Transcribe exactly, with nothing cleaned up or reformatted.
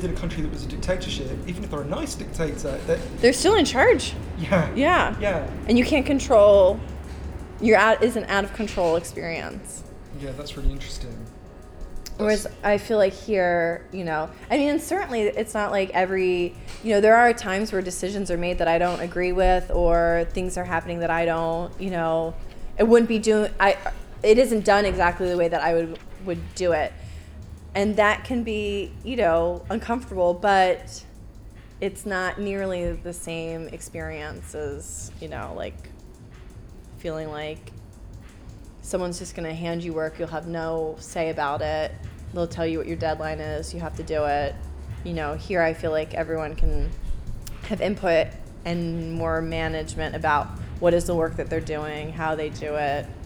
lived in a country that was a dictatorship, even if they're a nice dictator, they're, they're still in charge. Yeah. Yeah. Yeah. And you can't control, your out is an out of control experience. Yeah, that's really interesting. Whereas I feel like here, you know, I mean, certainly it's not like every, you know, there are times where decisions are made that I don't agree with, or things are happening that I don't, you know, it wouldn't be doing, I, it isn't done exactly the way that I would, would do it. And that can be, you know, uncomfortable, but it's not nearly the same experience as, you know, like feeling like someone's just going to hand you work. You'll have no say about it. They'll tell you what your deadline is. You have to do it. You know, here I feel like everyone can have input and more management about what is the work that they're doing, how they do it.